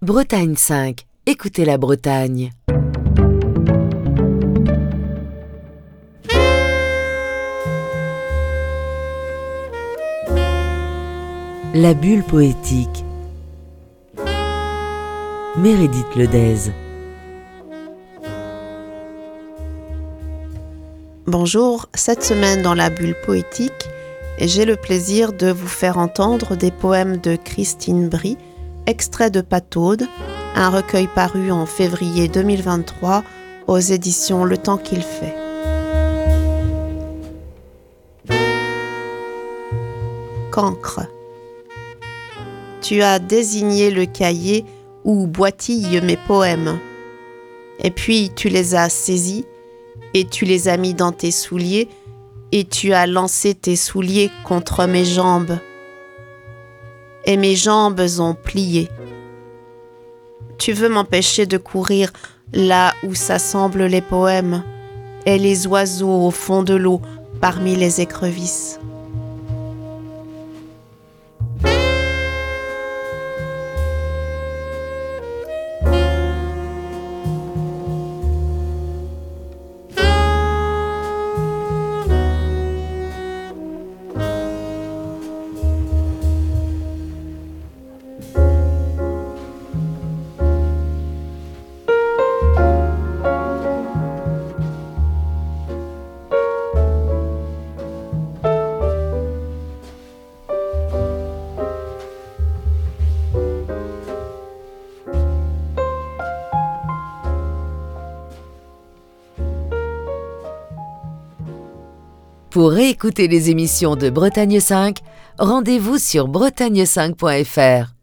Bretagne 5, écoutez la Bretagne. La bulle poétique. Meredith Ledez. Bonjour, cette semaine dans la bulle poétique, j'ai le plaisir de vous faire entendre des poèmes de Christine Brie, extraits de Pataude, un recueil paru en février 2023 aux éditions Le Temps qu'il fait. Cancre. Tu as désigné le cahier où boitillent mes poèmes, et puis tu les as saisis, et tu les as mis dans tes souliers, et tu as lancé tes souliers contre mes jambes. Et mes jambes ont plié. Tu veux m'empêcher de courir là où s'assemblent les poèmes, et les oiseaux au fond de l'eau parmi les écrevisses. Pour réécouter les émissions de Bretagne 5, rendez-vous sur bretagne5.fr.